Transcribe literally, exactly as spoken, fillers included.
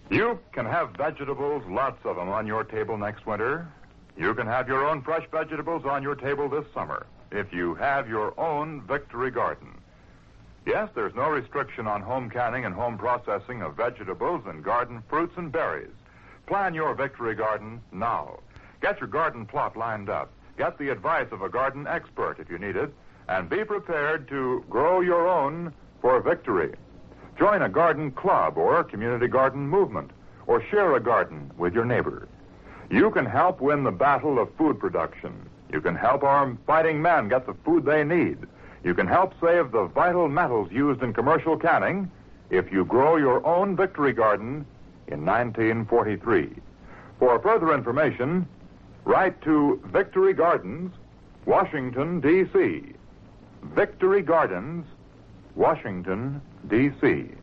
You can have vegetables, lots of them, on your table next winter. You can have your own fresh vegetables on your table this summer if you have your own Victory Garden. Yes, there's no restriction on home canning and home processing of vegetables and garden fruits and berries. Plan your Victory Garden now. Get your garden plot lined up. Get the advice of a garden expert if you need it, and be prepared to grow your own for victory. Join a garden club or community garden movement, or share a garden with your neighbor. You can help win the battle of food production. You can help our fighting men get the food they need. You can help save the vital metals used in commercial canning if you grow your own Victory Garden in nineteen forty-three. For further information, write to Victory Gardens, Washington, D C Victory Gardens, Washington, D C